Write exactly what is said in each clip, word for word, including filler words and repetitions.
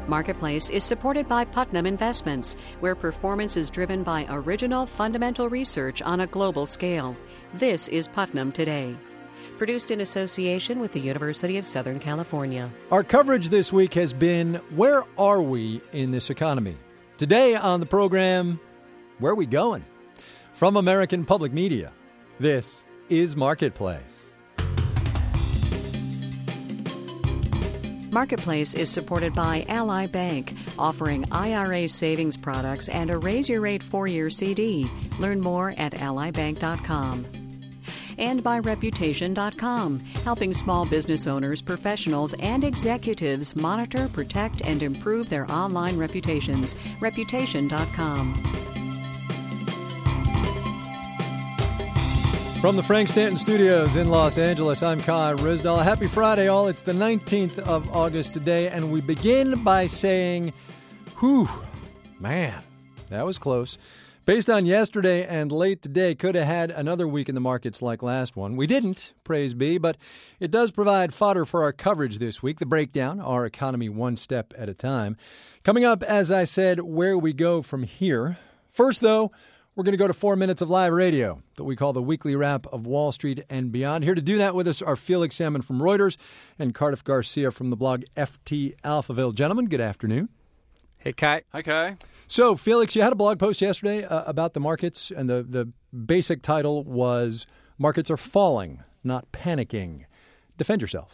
Marketplace is supported by Putnam Investments, where performance is driven by original fundamental research on a global scale. This is Putnam Today. Produced in association with the University of Southern California. Our coverage this week has been, where are we in this economy? Today on the program, where are we going? From American Public Media, this is Marketplace. Marketplace is supported by Ally Bank, offering I R A savings products and a Raise Your Rate four-year C D. Learn more at ally bank dot com. And by reputation dot com, helping small business owners, professionals, and executives monitor, protect, and improve their online reputations. reputation dot com. From the Frank Stanton Studios in Los Angeles, I'm Kai Ryssdal. Happy Friday, all. It's the nineteenth of August today, and we begin by saying, whew, man, that was close. Based on yesterday and late today, could have had another week in the markets like last one. We didn't, praise be, but it does provide fodder for our coverage this week, the breakdown, our economy one step at a time. Coming up, as I said, where we go from here. First, though, we're going to go to four minutes of live radio that we call the weekly wrap of Wall Street and beyond. Here to do that with us are Felix Salmon from Reuters and Cardiff Garcia from the blog F T Alphaville. Gentlemen, good afternoon. Hey, Kai. Hi, Kai. So, Felix, you had a blog post yesterday uh, about the markets, and the, the basic title was Markets Are Falling, Not Panicking. Defend yourself.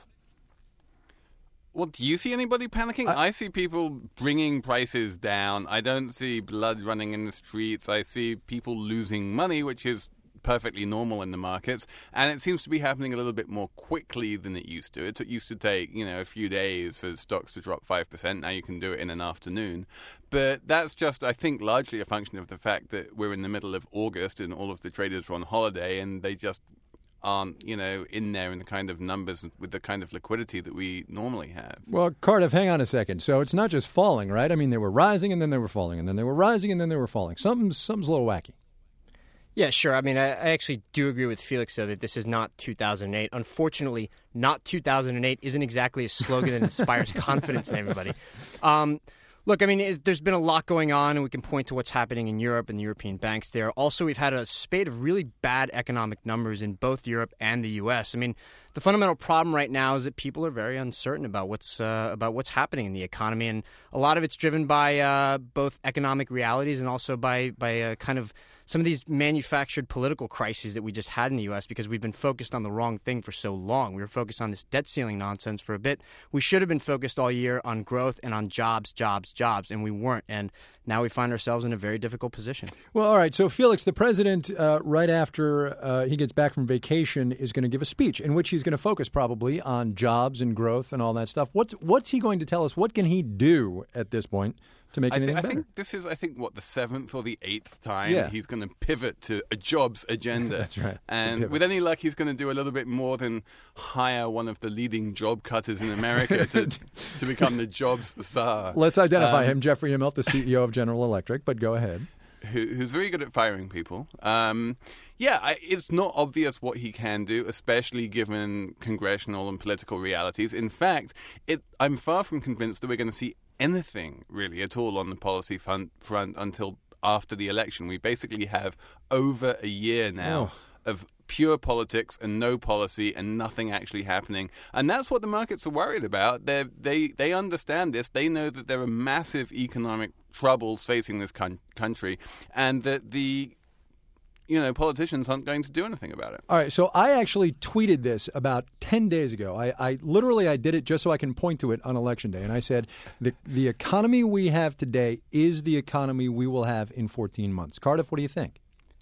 Well, do you see anybody panicking? I, I see people bringing prices down. I don't see blood running in the streets. I see people losing money, which is perfectly normal in the markets. And it seems to be happening a little bit more quickly than it used to. It used to take, you know, a few days for stocks to drop five percent. Now you can do it in an afternoon. But that's just, I think, largely a function of the fact that we're in the middle of August and all of the traders are on holiday and they just aren't, you know, in there in the kind of numbers with the kind of liquidity that we normally have. Well, Cardiff, hang on a second. So it's not just falling, right? I mean, they were rising and then they were falling and then they were rising and then they were falling. Something's, something's a little wacky. Yeah, sure. I mean, I, I actually do agree with Felix, though, that this is not two thousand eight. Unfortunately, not two thousand eight isn't exactly a slogan that inspires confidence in everybody. Um, Look, I mean, it, there's been a lot going on, and we can point to what's happening in Europe and the European banks there. Also, we've had a spate of really bad economic numbers in both Europe and the U S. I mean, the fundamental problem right now is that people are very uncertain about what's uh, about what's happening in the economy, and a lot of it's driven by uh, both economic realities and also by by uh, kind of some of these manufactured political crises that we just had in the U S because we've been focused on the wrong thing for so long. We were focused on this debt ceiling nonsense for a bit. We should have been focused all year on growth and on jobs, jobs, jobs, and we weren't. And now we find ourselves in a very difficult position. Well, all right. So, Felix, the president, uh, right after uh, he gets back from vacation, is going to give a speech in which he's going to focus probably on jobs and growth and all that stuff. What's what's he going to tell us? What can he do at this point to make I anything th- I better? think this is, I think, what, the seventh or the eighth time Yeah. he's going to pivot to a jobs agenda. That's right. And with any luck, he's going to do a little bit more than hire one of the leading job cutters in America to to become the jobs czar. Let's identify Um, him, Jeffrey Immelt, the C E O of General Electric, but go ahead. Who, who's very good at firing people. Um, yeah, I, it's not obvious what he can do, especially given congressional and political realities. In fact, it, I'm far from convinced that we're going to see anything really at all on the policy front, front until after the election. We basically have over a year now Oh. of pure politics and no policy and nothing actually happening. And that's what the markets are worried about. They're, they they understand this. They know that there are massive economic troubles facing this con- country and that the you know, politicians aren't going to do anything about it. All right, so I actually tweeted this about ten days ago. I, I literally I did it just so I can point to it on Election Day, and I said the the economy we have today is the economy we will have in fourteen months. Cardiff, what do you think?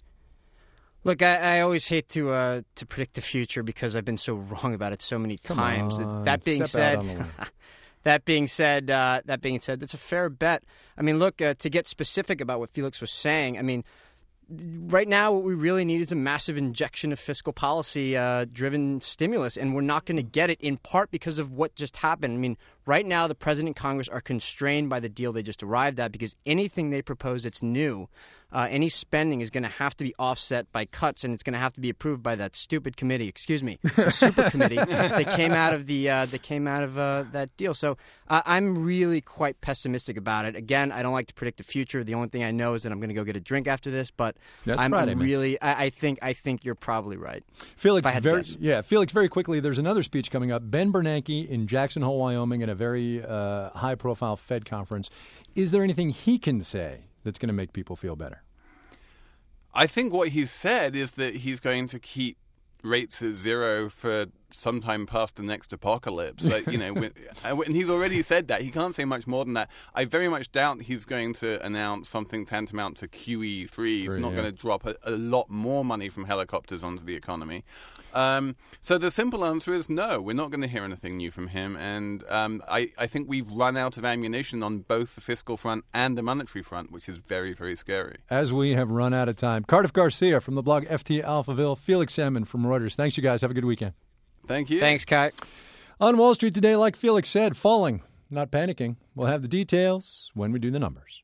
Look, I, I always hate to uh, to predict the future because I've been so wrong about it so many Come times. on, that being step out said, on the limb. that being said, uh, that being said, that's a fair bet. I mean, look, uh, to get specific about what Felix was saying, I mean, right now, what we really need is a massive injection of fiscal policy-driven uh, stimulus, and we're not going to get it in part because of what just happened. I mean, Right now, the president and Congress are constrained by the deal they just arrived at because anything they propose that's new, uh, any spending is going to have to be offset by cuts, and it's going to have to be approved by that stupid committee. Excuse me, the super committee that came out of the uh, that came out of uh, that deal. So uh, I'm really quite pessimistic about it. Again, I don't like to predict the future. The only thing I know is that I'm going to go get a drink after this. But That's I'm Friday, really, I, I think, I think you're probably right. Felix, If I had to very, guess. yeah, Felix, very quickly, there's another speech coming up. Ben Bernanke in Jackson Hole, Wyoming, at a very uh, high-profile Fed conference. Is there anything he can say that's going to make people feel better? I think what he's said is that he's going to keep rates at zero for sometime past the next apocalypse. Like, you know, when, and he's already said that. He can't say much more than that. I very much doubt he's going to announce something tantamount to Q E three. He's Three, not yeah. going to drop a, a lot more money from helicopters onto the economy. Um, so the simple answer is no, we're not going to hear anything new from him. And um, I, I think we've run out of ammunition on both the fiscal front and the monetary front, which is very, very scary. As we have run out of time. Cardiff Garcia from the blog F T Alphaville, Felix Salmon from Reuters. Thanks, you guys. Have a good weekend. Thank you. Thanks, Kai. On Wall Street today, like Felix said, falling, not panicking. We'll have the details when we do the numbers.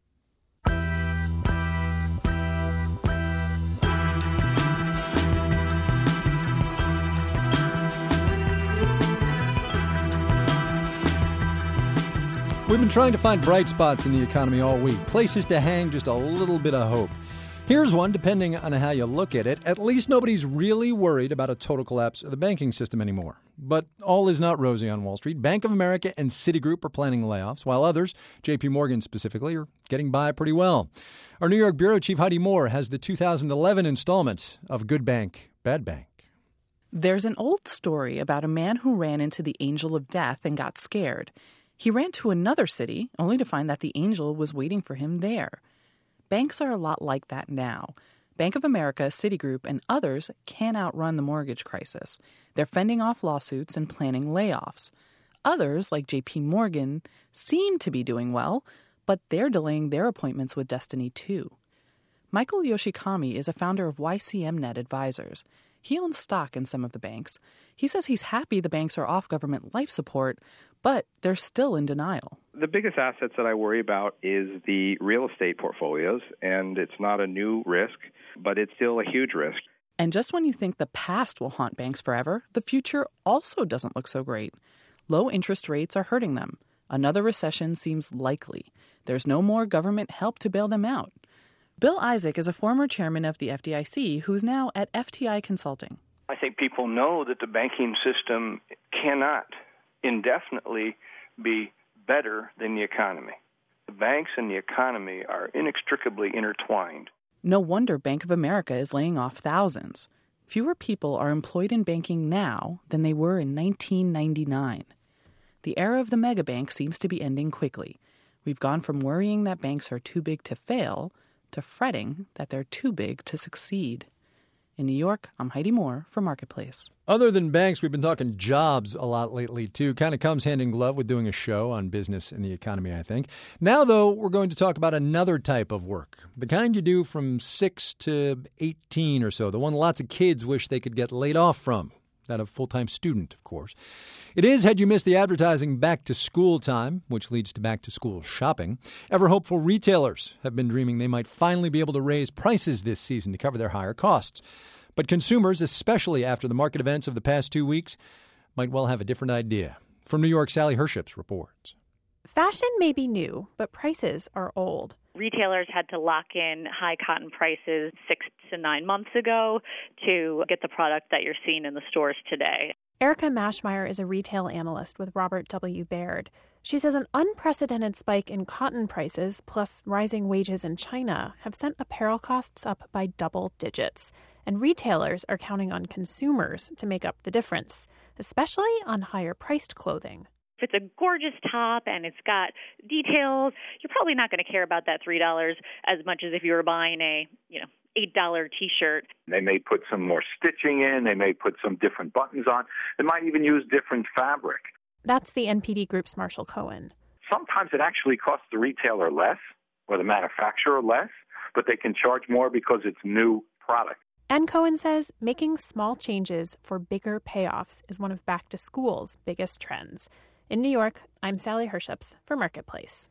We've been trying to find bright spots in the economy all week, places to hang just a little bit of hope. Here's one, depending on how you look at it. At least nobody's really worried about a total collapse of the banking system anymore. But all is not rosy on Wall Street. Bank of America and Citigroup are planning layoffs, while others, J P Morgan specifically, are getting by pretty well. Our New York bureau chief, Heidi Moore, has the two thousand eleven installment of Good Bank, Bad Bank. There's an old story about a man who ran into the angel of death and got scared. He ran to another city, only to find that the angel was waiting for him there. Banks are a lot like that now. Bank of America, Citigroup, and others can't outrun the mortgage crisis. They're fending off lawsuits and planning layoffs. Others, like J P Morgan, seem to be doing well, but they're delaying their appointments with Destiny too. Michael Yoshikami is a founder of Y C M Net Advisors. He owns stock in some of the banks. He says he's happy the banks are off government life support, but they're still in denial. The biggest assets that I worry about is the real estate portfolios, and it's not a new risk, but it's still a huge risk. And just when you think the past will haunt banks forever, the future also doesn't look so great. Low interest rates are hurting them. Another recession seems likely. There's no more government help to bail them out. Bill Isaac is a former chairman of the F D I C who's now at F T I Consulting. I think people know that the banking system cannot indefinitely be better than the economy. The banks and the economy are inextricably intertwined. No wonder Bank of America is laying off thousands. Fewer people are employed in banking now than they were in nineteen ninety-nine. The era of the megabank seems to be ending quickly. We've gone from worrying that banks are too big to fail to fretting that they're too big to succeed. In New York, I'm Heidi Moore for Marketplace. Other than banks, we've been talking jobs a lot lately, too. Kind of comes hand in glove with doing a show on business and the economy, I think. Now, though, we're going to talk about another type of work, the kind you do from six to eighteen or so, the one lots of kids wish they could get laid off from. That of full-time student, of course. It is, had you missed the advertising, back-to-school time, which leads to back-to-school shopping. Ever-hopeful retailers have been dreaming they might finally be able to raise prices this season to cover their higher costs. But consumers, especially after the market events of the past two weeks, might well have a different idea. From New York, Sally Herships reports. Fashion may be new, but prices are old. Retailers had to lock in high cotton prices six to nine months ago to get the product that you're seeing in the stores today. Erica Maschmeyer is a retail analyst with Robert W. Baird. She says an unprecedented spike in cotton prices plus rising wages in China have sent apparel costs up by double digits. And retailers are counting on consumers to make up the difference, especially on higher-priced clothing. If it's a gorgeous top and it's got details, you're probably not going to care about that three dollars as much as if you were buying a, you know, eight dollars T-shirt. They may put some more stitching in. They may put some different buttons on. They might even use different fabric. That's the N P D Group's Marshall Cohen. Sometimes it actually costs the retailer less or the manufacturer less, but they can charge more because it's new product. And Cohen says making small changes for bigger payoffs is one of back to school's biggest trends. In New York, I'm Sally Herships for Marketplace.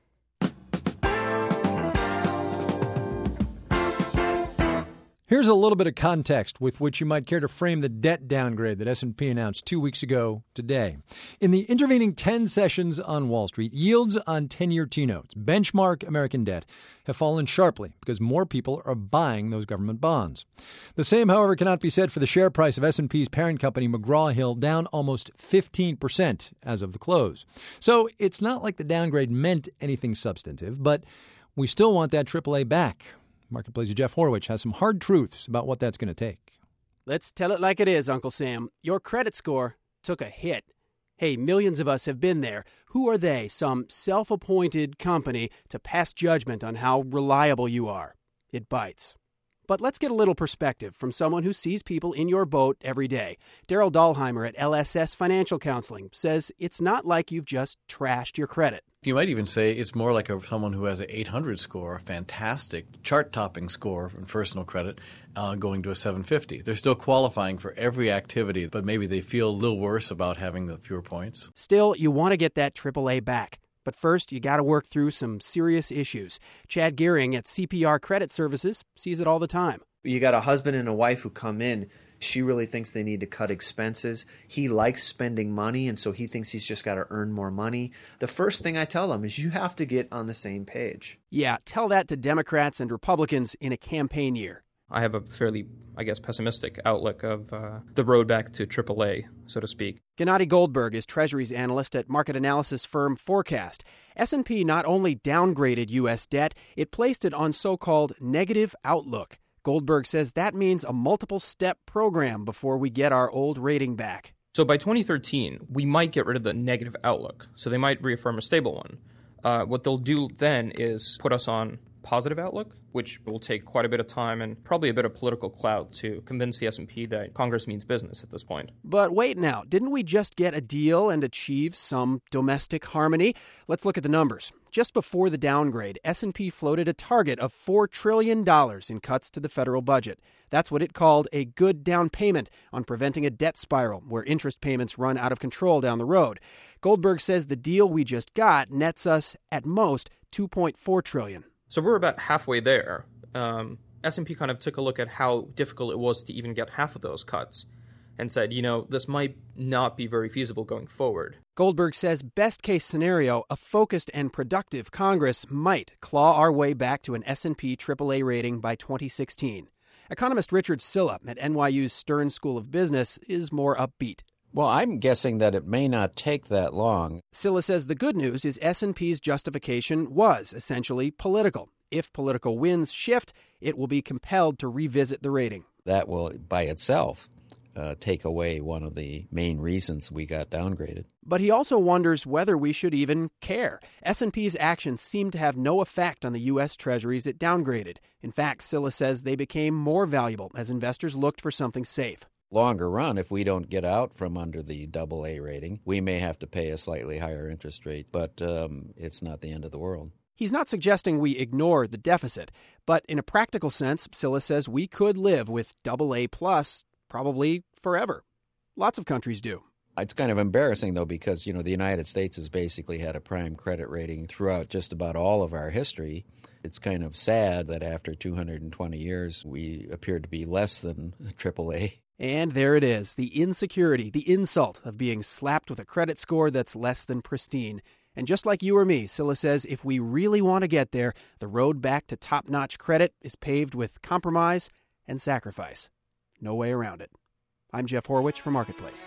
Here's a little bit of context with which you might care to frame the debt downgrade that S and P announced two weeks ago today. In the intervening ten sessions on Wall Street, yields on ten-year T-notes, benchmark American debt, have fallen sharply because more people are buying those government bonds. The same, however, cannot be said for the share price of S and P's parent company, McGraw-Hill, down almost fifteen percent as of the close. So it's not like the downgrade meant anything substantive, but we still want that triple A back. Marketplace's Jeff Horwich has some hard truths about what that's going to take. Let's tell it like it is, Uncle Sam. Your credit score took a hit. Hey, millions of us have been there. Who are they, some self-appointed company, to pass judgment on how reliable you are? It bites. But let's get a little perspective from someone who sees people in your boat every day. Daryl Dahlheimer at L S S Financial Counseling says it's not like you've just trashed your credit. You might even say it's more like a, someone who has an eight hundred score, a fantastic chart-topping score in personal credit, uh, going to a seven fifty. They're still qualifying for every activity, but maybe they feel a little worse about having the fewer points. Still, you want to get that triple A back. But first, you got to work through some serious issues. Chad Gearing at C P R Credit Services sees it all the time. You got a husband and a wife who come in. She really thinks they need to cut expenses. He likes spending money, and so he thinks he's just got to earn more money. The first thing I tell them is you have to get on the same page. Yeah, tell that to Democrats and Republicans in a campaign year. I have a fairly, I guess, pessimistic outlook of uh, the road back to triple A, so to speak. Gennady Goldberg is Treasuries analyst at market analysis firm Forecast. S and P not only downgraded U S debt, it placed it on so-called negative outlook. Goldberg says that means a multiple-step program before we get our old rating back. So by twenty thirteen, we might get rid of the negative outlook. So they might reaffirm a stable one. Uh, what they'll do then is put us on positive outlook, which will take quite a bit of time and probably a bit of political clout to convince the S and P that Congress means business at this point. But wait now, didn't we just get a deal and achieve some domestic harmony? Let's look at the numbers. Just before the downgrade, S and P floated a target of four trillion dollars in cuts to the federal budget. That's what it called a good down payment on preventing a debt spiral where interest payments run out of control down the road. Goldberg says the deal we just got nets us, at most, two point four trillion dollars. So we're about halfway there. Um, S and P kind of took a look at how difficult it was to even get half of those cuts and said, you know, this might not be very feasible going forward. Goldberg says best case scenario, a focused and productive Congress might claw our way back to an S and P triple A rating by twenty sixteen. Economist Richard Silla at N Y U's Stern School of Business is more upbeat. Well, I'm guessing that it may not take that long. Silla says the good news is S and P's justification was essentially political. If political winds shift, it will be compelled to revisit the rating. That will, by itself, uh, take away one of the main reasons we got downgraded. But he also wonders whether we should even care. S and P's actions seem to have no effect on the U S Treasuries it downgraded. In fact, Silla says they became more valuable as investors looked for something safe. Longer run, if we don't get out from under the double A rating, we may have to pay a slightly higher interest rate, but um, it's not the end of the world. He's not suggesting we ignore the deficit, but in a practical sense, Silla says we could live with double A plus probably forever. Lots of countries do. It's kind of embarrassing, though, because, you know, the United States has basically had a prime credit rating throughout just about all of our history. It's kind of sad that after two hundred twenty years, we appear to be less than triple A. And there it is, the insecurity, the insult of being slapped with a credit score that's less than pristine. And just like you or me, Silla says if we really want to get there, the road back to top-notch credit is paved with compromise and sacrifice. No way around it. I'm Jeff Horwich for Marketplace.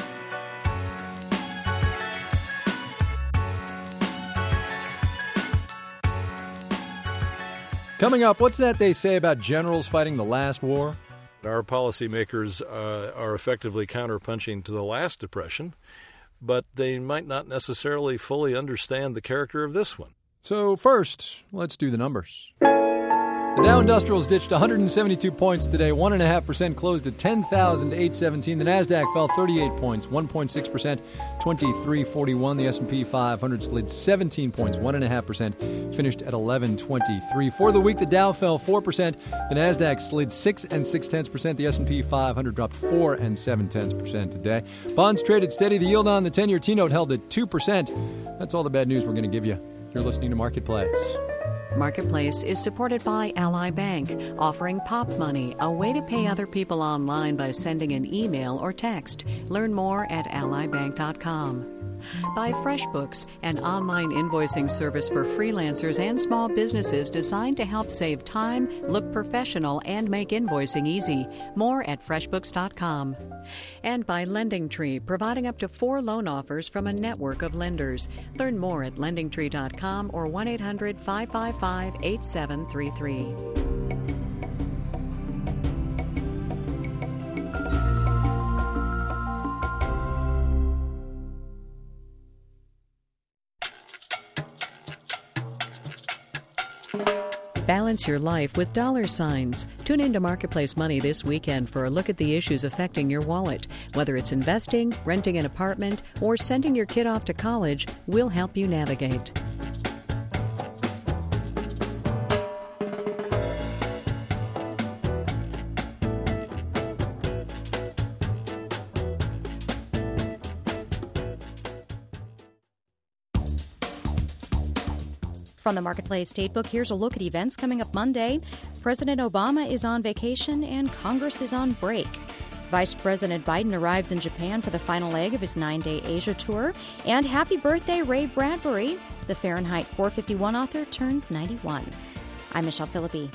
Coming up, what's that they say about generals fighting the last war? Our policymakers uh, are effectively counterpunching to the last depression, but they might not necessarily fully understand the character of this one. So first, let's do the numbers. The Dow Industrials ditched one hundred seventy-two points today, one point five percent, closed at ten thousand eight hundred seventeen. The Nasdaq fell thirty-eight points, one point six percent, twenty-three forty-one. The S and P five hundred slid seventeen points, one point five percent, finished at eleven twenty-three. For the week, the Dow fell four percent, the Nasdaq slid six and six tenths percent, the S and P five hundred dropped four and seven tenths percent today. Bonds traded steady. The yield on the ten-year T-note held at two percent. That's all the bad news we're going to give you. You're listening to Marketplace. Marketplace is supported by Ally Bank, offering Pop Money, a way to pay other people online by sending an email or text. Learn more at ally bank dot com. By FreshBooks, an online invoicing service for freelancers and small businesses designed to help save time, look professional, and make invoicing easy. More at freshbooks dot com. And by LendingTree, providing up to four loan offers from a network of lenders. Learn more at lending tree dot com or one eight hundred five five five eight seven three three. Balance your life with dollar signs. Tune into Marketplace Money this weekend for a look at the issues affecting your wallet. Whether it's investing, renting an apartment, or sending your kid off to college, we'll help you navigate. From the Marketplace Datebook, here's a look at events coming up Monday. President Obama is on vacation and Congress is on break. Vice President Biden arrives in Japan for the final leg of his nine-day Asia tour. And happy birthday, Ray Bradbury. The Fahrenheit four fifty-one author turns ninety-one. I'm Michelle Philippi.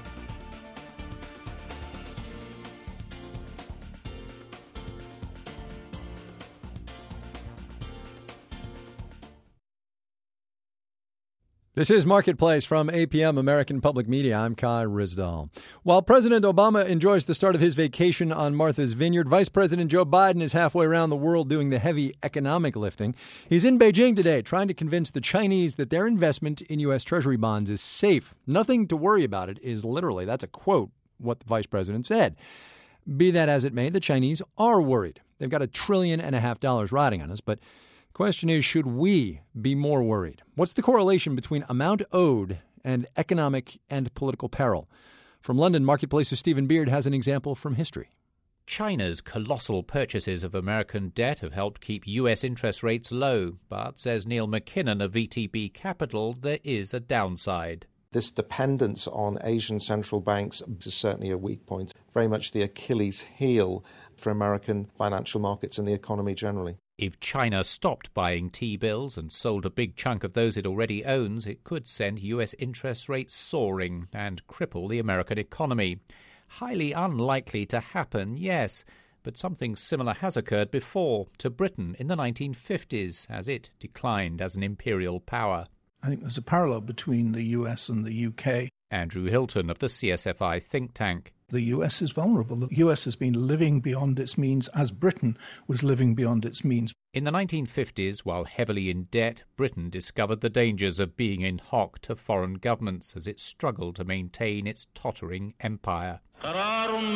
This is Marketplace from A P M American Public Media. I'm Kai Ryssdal. While President Obama enjoys the start of his vacation on Martha's Vineyard, Vice President Joe Biden is halfway around the world doing the heavy economic lifting. He's in Beijing today trying to convince the Chinese that their investment in U S. Treasury bonds is safe. Nothing to worry about it is literally, that's a quote, what the Vice President said. Be that as it may, the Chinese are worried. They've got a trillion and a half dollars riding on us, but the question is, should we be more worried? What's the correlation between amount owed and economic and political peril? From London, Marketplace's Stephen Beard has an example from history. China's colossal purchases of American debt have helped keep U S interest rates low. But, says Neil McKinnon of V T B Capital, there is a downside. This dependence on Asian central banks is certainly a weak point, very much the Achilles heel for American financial markets and the economy generally. If China stopped buying T-bills and sold a big chunk of those it already owns, it could send U S interest rates soaring and cripple the American economy. Highly unlikely to happen, yes, but something similar has occurred before to Britain in the nineteen fifties as it declined as an imperial power. I think there's a parallel between the U S and the U K. Andrew Hilton of the C S F I think tank. The U S is vulnerable. The U S has been living beyond its means as Britain was living beyond its means. In the nineteen fifties, while heavily in debt, Britain discovered the dangers of being in hock to foreign governments as it struggled to maintain its tottering empire. In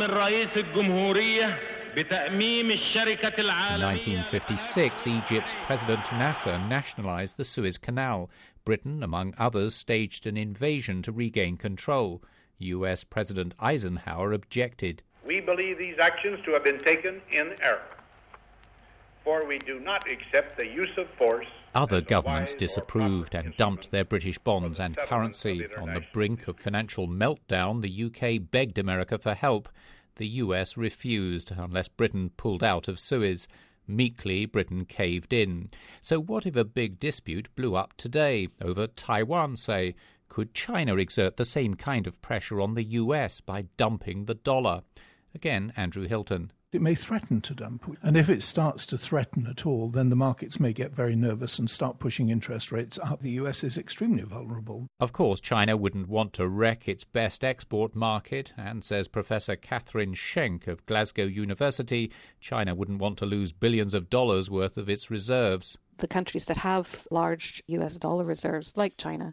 nineteen fifty-six, Egypt's President Nasser nationalized the Suez Canal. Britain, among others, staged an invasion to regain control. U S. President Eisenhower objected. We believe these actions to have been taken in error, for we do not accept the use of force. Other governments disapproved and dumped their British bonds and currency. On the brink of financial meltdown, the U K begged America for help. The U S refused unless Britain pulled out of Suez. Meekly, Britain caved in. So what if a big dispute blew up today, over Taiwan, say? Could China exert the same kind of pressure on the U S by dumping the dollar? Again, Andrew Hilton. It may threaten to dump. And if it starts to threaten at all, then the markets may get very nervous and start pushing interest rates up. The U S is extremely vulnerable. Of course, China wouldn't want to wreck its best export market, and, says Professor Catherine Schenk of Glasgow University, China wouldn't want to lose billions of dollars worth of its reserves. The countries that have large U S dollar reserves, like China,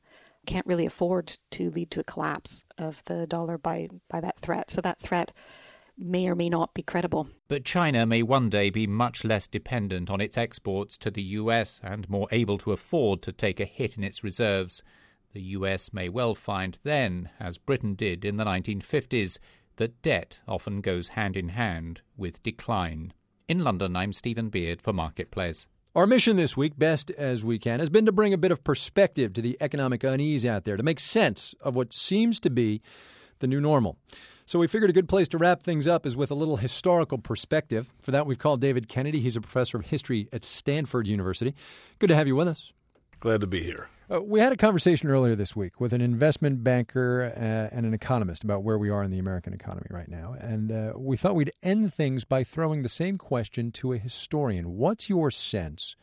can't really afford to lead to a collapse of the dollar by, by that threat. So that threat may or may not be credible. But China may one day be much less dependent on its exports to the U S and more able to afford to take a hit in its reserves. The U S may well find then, as Britain did in the nineteen fifties, that debt often goes hand in hand with decline. In London, I'm Stephen Beard for Marketplace. Our mission this week, best as we can, has been to bring a bit of perspective to the economic unease out there, to make sense of what seems to be the new normal. So we figured a good place to wrap things up is with a little historical perspective. For that, we've called David Kennedy. He's a professor of history at Stanford University. Good to have you with us. Glad to be here. Uh, we had a conversation earlier this week with an investment banker uh, and an economist about where we are in the American economy right now. And uh, we thought we'd end things by throwing the same question to a historian. What's your sense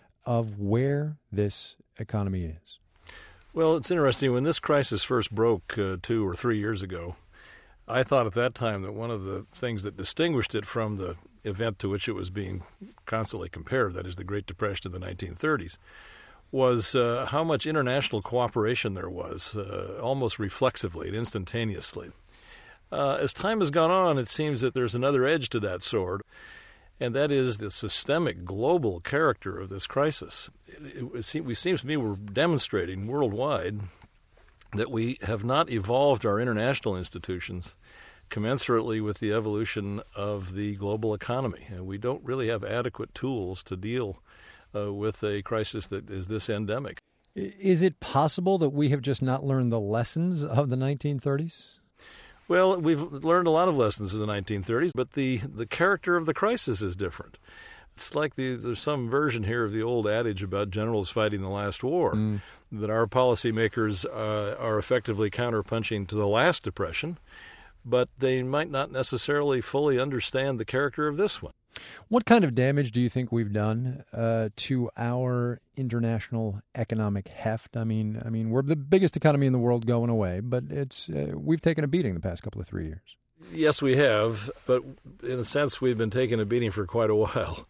of where this economy is? Well, it's interesting. When this crisis first broke uh, two or three years ago, I thought at that time that one of the things that distinguished it from the event to which it was being constantly compared, that is the Great Depression of the nineteen thirties, was uh, how much international cooperation there was, uh, almost reflexively and instantaneously. Uh, as time has gone on, it seems that there's another edge to that sword, and that is the systemic global character of this crisis. It, it, it seems to me we're demonstrating worldwide that we have not evolved our international institutions commensurately with the evolution of the global economy. And we don't really have adequate tools to deal uh, with a crisis that is this endemic. Is it possible that we have just not learned the lessons of the nineteen thirties? Well, we've learned a lot of lessons in the nineteen thirties, but the, the character of the crisis is different. It's like the, there's some version here of the old adage about generals fighting the last war, mm. that our policymakers uh, are effectively counterpunching to the last depression, but they might not necessarily fully understand the character of this one. What kind of damage do you think we've done uh, to our international economic heft? I mean, I mean, we're the biggest economy in the world going away, but it's uh, we've taken a beating the past couple of three years. Yes, we have, but in a sense, we've been taking a beating for quite a while.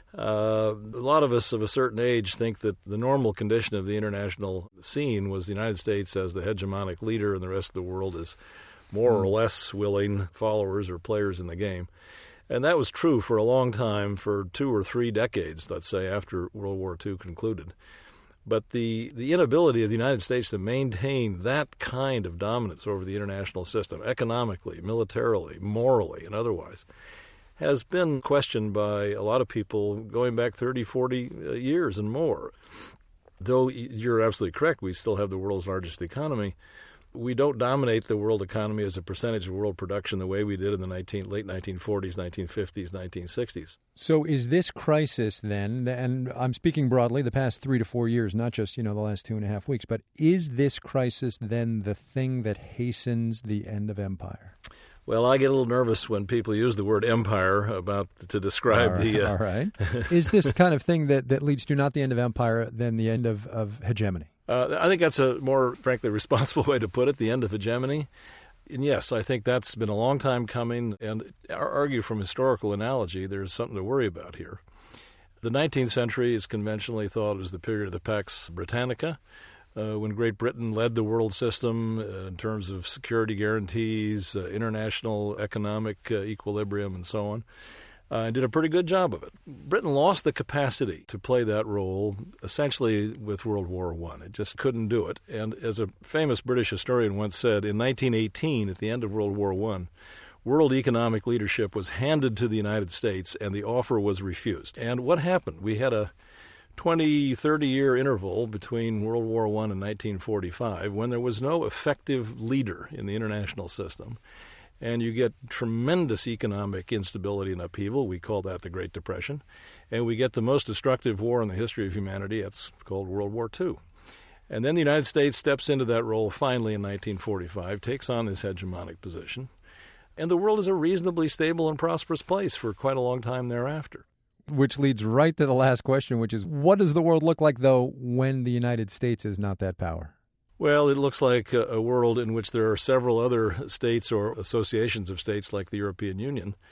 Uh, a lot of us of a certain age think that the normal condition of the international scene was the United States as the hegemonic leader and the rest of the world as more mm. or less willing followers or players in the game. And that was true for a long time, for two or three decades, let's say, after World War Two concluded. But the, the inability of the United States to maintain that kind of dominance over the international system, economically, militarily, morally, and otherwise, has been questioned by a lot of people going back thirty, forty years and more. Though you're absolutely correct, we still have the world's largest economy. We don't dominate the world economy as a percentage of world production the way we did in the nineteen, late nineteen forties, nineteen fifties, nineteen sixties. So is this crisis then, and I'm speaking broadly, the past three to four years, not just, you know, the last two and a half weeks, but is this crisis then the thing that hastens the end of empire? Well, I get a little nervous when people use the word empire about to describe all right, the... Uh, all right. Is this the kind of thing that, that leads to not the end of empire, then the end of, of hegemony? Uh, I think that's a more, frankly, responsible way to put it, the end of hegemony. And yes, I think that's been a long time coming, and argue from historical analogy, there's something to worry about here. The nineteenth century is conventionally thought as the period of the Pax Britannica, uh, when Great Britain led the world system uh, in terms of security guarantees, uh, international economic uh, equilibrium, and so on. Uh, and did a pretty good job of it. Britain lost the capacity to play that role essentially with World War One. It just couldn't do it. And as a famous British historian once said, in nineteen eighteen, at the end of World War One, world economic leadership was handed to the United States and the offer was refused. And what happened? We had a twenty, thirty-year interval between World War One and nineteen forty-five when there was no effective leader in the international system. And you get tremendous economic instability and upheaval. We call that the Great Depression. And we get the most destructive war in the history of humanity. It's called World War Two. And then the United States steps into that role finally in nineteen forty-five, takes on this hegemonic position. And the world is a reasonably stable and prosperous place for quite a long time thereafter. Which leads right to the last question, which is, what does the world look like, though, when the United States is not that power? Well, it looks like a, a world in which there are several other states or associations of states like the European Union,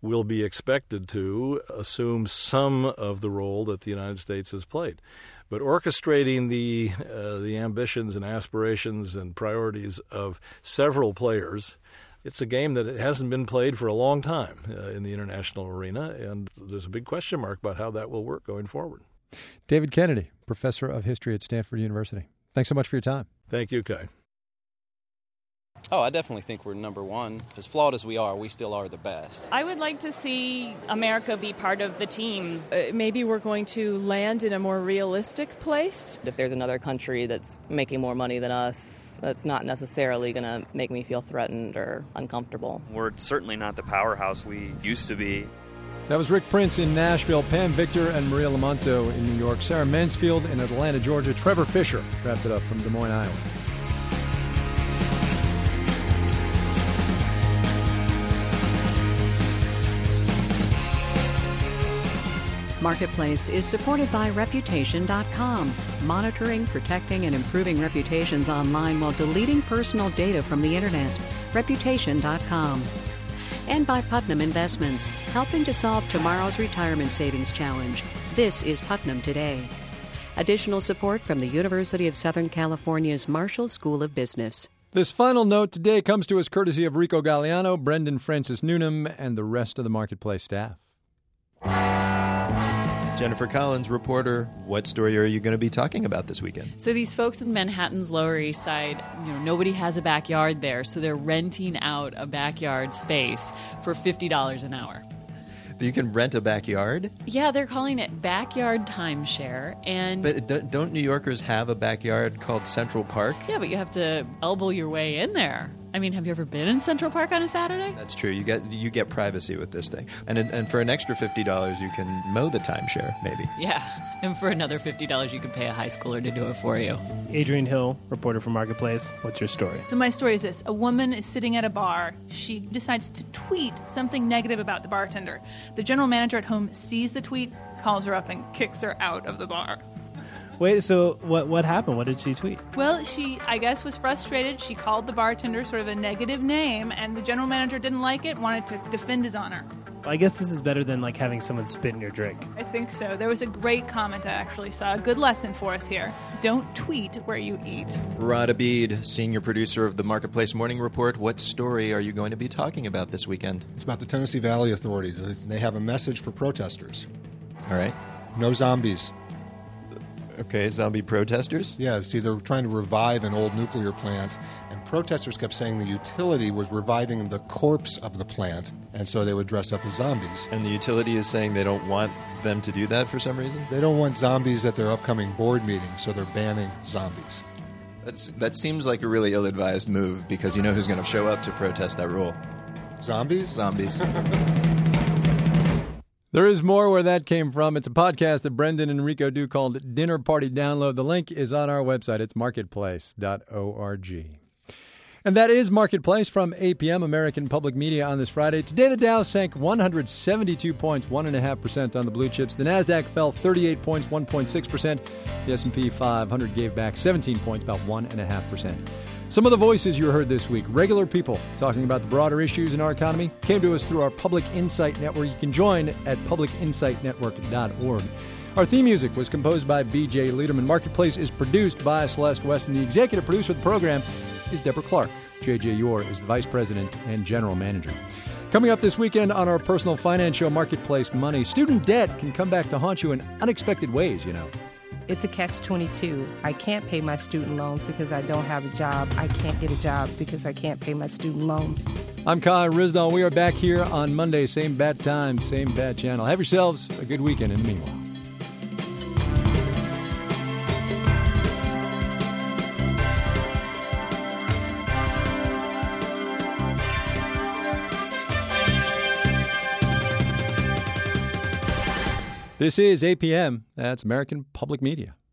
will be expected to assume some of the role that the United States has played. But orchestrating the uh, the ambitions and aspirations and priorities of several players, it's a game that it hasn't been played for a long time uh, in the international arena, and there's a big question mark about how that will work going forward. David Kennedy, professor of history at Stanford University. Thanks so much for your time. Thank you, Kai. Oh, I definitely think we're number one. As flawed as we are, we still are the best. I would like to see America be part of the team. Uh, maybe we're going to land in a more realistic place. If there's another country that's making more money than us, that's not necessarily going to make me feel threatened or uncomfortable. We're certainly not the powerhouse we used to be. That was Rick Prince in Nashville, Pam Victor and Maria Lamonto in New York, Sarah Mansfield in Atlanta, Georgia, Trevor Fisher wrapped it up from Des Moines, Iowa. Marketplace is supported by Reputation dot com, monitoring, protecting, and improving reputations online while deleting personal data from the Internet. Reputation dot com. And by Putnam Investments, helping to solve tomorrow's retirement savings challenge. This is Putnam Today. Additional support from the University of Southern California's Marshall School of Business. This final note today comes to us courtesy of Rico Galliano, Brendan Francis Noonan, and the rest of the Marketplace staff. Jennifer Collins, reporter, what story are you going to be talking about this weekend? So these folks in Manhattan's Lower East Side, you know, nobody has a backyard there, so they're renting out a backyard space for fifty dollars an hour. You can rent a backyard? Yeah, they're calling it backyard timeshare. And But don't New Yorkers have a backyard called Central Park? Yeah, but you have to elbow your way in there. I mean, have you ever been in Central Park on a Saturday? That's true. You get you get privacy with this thing. And and for an extra fifty dollars, you can mow the timeshare, maybe. Yeah. And for another fifty dollars, you can pay a high schooler to do it for you. Adrian Hill, reporter for Marketplace. What's your story? So my story is this. A woman is sitting at a bar. She decides to tweet something negative about the bartender. The general manager at home sees the tweet, calls her up, and kicks her out of the bar. Wait, so what what happened? What did she tweet? Well, she, I guess, was frustrated. She called the bartender sort of a negative name, and the general manager didn't like it, wanted to defend his honor. I guess this is better than like having someone spit in your drink. I think so. There was a great comment I actually saw. A good lesson for us here. Don't tweet where you eat. Rod Abid, senior producer of the Marketplace Morning Report. What story are you going to be talking about this weekend? It's about the Tennessee Valley Authority. They have a message for protesters. All right. No zombies. Okay, zombie protesters? Yeah, see, they're trying to revive an old nuclear plant, and protesters kept saying the utility was reviving the corpse of the plant, and so they would dress up as zombies. And the utility is saying they don't want them to do that for some reason? They don't want zombies at their upcoming board meeting, so they're banning zombies. That's, that seems like a really ill-advised move, because you know who's going to show up to protest that rule? Zombies? Zombies. There is more where that came from. It's a podcast that Brendan and Rico do called Dinner Party Download. The link is on our website. It's marketplace dot org. And that is Marketplace from A P M, American Public Media, on this Friday. Today, the Dow sank one hundred seventy-two points, one point five percent on the blue chips. The NASDAQ fell thirty-eight points, one point six percent. The S and P five hundred gave back seventeen points, about one point five percent. Some of the voices you heard this week, regular people talking about the broader issues in our economy, came to us through our Public Insight Network. You can join at public insight network dot org. Our theme music was composed by B J Liederman. Marketplace is produced by Celeste West, and the executive producer of the program is Deborah Clark. J J Yor is the vice president and general manager. Coming up this weekend on our personal finance show, Marketplace Money, student debt can come back to haunt you in unexpected ways, you know. It's a catch twenty-two. I can't pay my student loans because I don't have a job. I can't get a job because I can't pay my student loans. I'm Kai Ryssdal. We are back here on Monday, same bad time, same bad channel. Have yourselves a good weekend in the meanwhile. This is A P M. That's American Public Media.